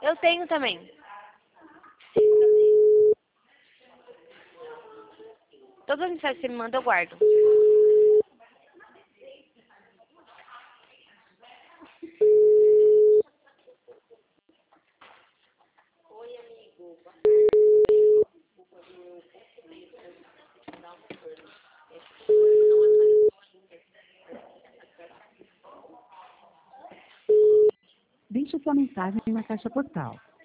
Eu tenho também. Todas as mensagens que você me manda, eu guardo. Deixe sua mensagem na caixa postal